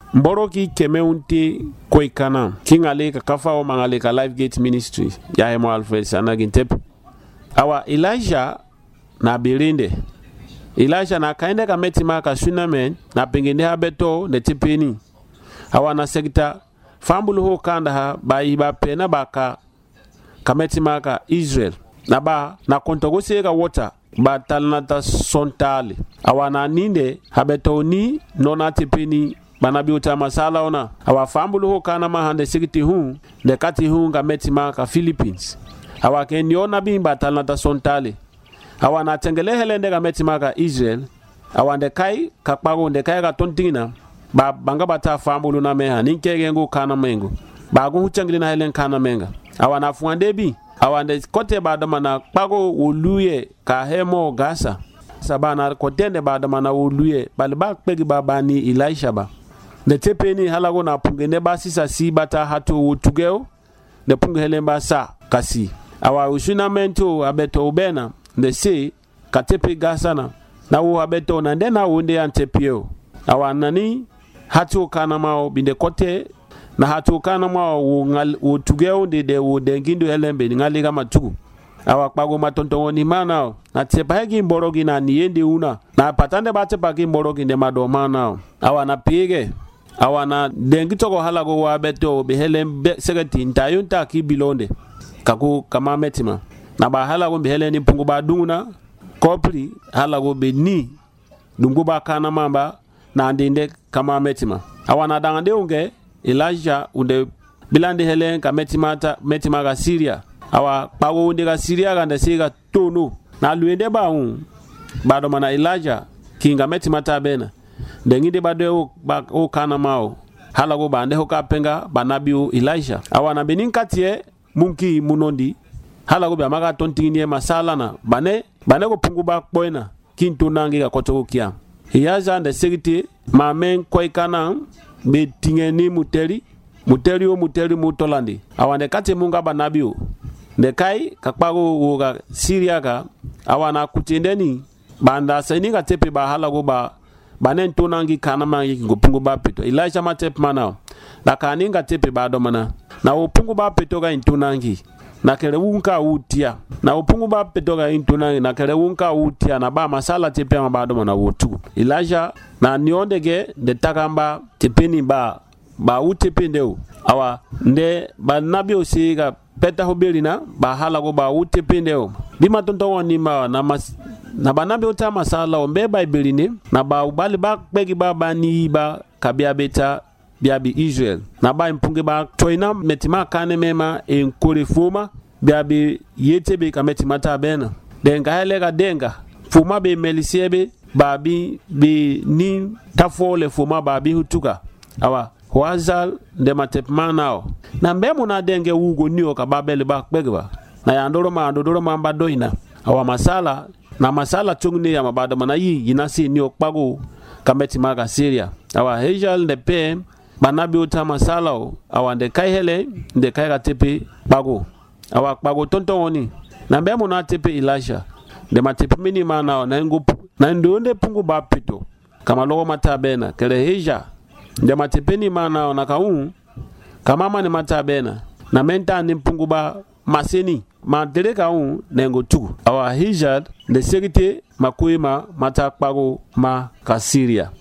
mboroki keme unti koikana kingale ka kafa o mangale ka Life Gate Ministry ya Hemo Alfred Sanagintep. Awa Elijah na birinde Elijah na kaende ka metima ka sunamen na pengende habeto ne tipeni. Awa na sekta fambulu ho kanda ha ba iba pena baka ka metima ka Israel na ba na kontogose ka water ba talnata sontale. Awa na ninde habeto ni nona tipeni banabi uta masala ona. Awa fambulu ho kana mahande sekti hu de kati hu ka metima ka Philippines. Awa kendi ona bimba talnata sontale. Awa na tengele helende ka metima ka Israel. Awa ndekai kakpago ndekai ka tontina ba banga bata fambulu na meha ninkege ngo kana mengo ba go huchangili na helen kana menga. Awa na fuandebi awa nde kote ba dama na kpago uluye ka Hemo Gasa sabana kotende ba dama na uluye balba pegi baba ni Elisha ba ne tepeni halago na pungene ba sisa si bata hatu utugeo ne punge helemba sa kasi. Awa usuna mento abeto ubena ne se katepe Gasa na u abeto na ndena unde antepio. Awa nani hatu kana mao binde kote na hatu kana mao utugeo de udengindu helembe ngali kama tugu. Awa kpago matontongo ni mana na tepagi mborogi na niende una na patande bate pagi mborogi de madomana. Awa na pige awa na dengitoko halago wa beto behelen segati ntayunta ki bilonde kaku kama metima na ba halago behelen ni pungu ba dunguna kopri halago be ni dungu ba kana mamba na ndinde kama metima. Awa na dangande unge Elijah unde bilande helen ka metima ga Syria. Awa pago unde ga Syria ga ndesiga tonu na luende ba bado mana Elijah kinga metima tabena dengide bado o kana mao halago bande ho kapenga banabiu Elisha. Awa na beninkatie munki munondi halago be amaga tontingine masala na bane ko pungu ba koina kintu nangi ga kotogo kia. Hiyaza nde segiti mamen koikana be tingeni muteri mutolandi. Awa ne kate munga banabiu ne kai kakpago woga Syria ka awa na kutendeni banda seninga tepe ba halago ba banen tonangi kana mangi ngopungu ba peto. Elijah matep mana na kaninga tepe ba domana na opungu ba peto ga intunangi na kerewunka utia na opungu ba peto ga intunangi na kerewunka utia na ba masala tepe ma ba domana wotu. Elijah na niondege de takamba tepeni ba utependeu. Awa nde ba nabi osiga peta hobelina ba halago ba utependeu bima tontongo ni ma na banabe uta masala ombe Bibline na ba ubali ba pegi ba ni ba kabia beta biabi Israel na ba impunge ba toina metima kane mema enkore fuma biabi yetebe ka metima ta bena denga helega denga fuma be melisiebe babi be ni tafole fuma babi hutuka. Awa wazal de matepma nao na mbemu na denge ugo niyo ka babele ba pegi ba na yandoro ma mba doina. Awa masala chungni ya mabada mana yi yinasi ni okpago kameti maga Syria. Awa hejal de pe banabi uta masala o awa de kai hele de kai ga tepe bago. Awa kpago tontoni na mbemu na tepe Elisha de matepe mini mana na ndonde pungu ba pito kama logo matabena kele heja de matepe ni mana na kaun kama mani matabena na menta ni pungu ba maseni ma dereka nengo tu. Awa hijad de segite makuima mata kpago ma ka Syria.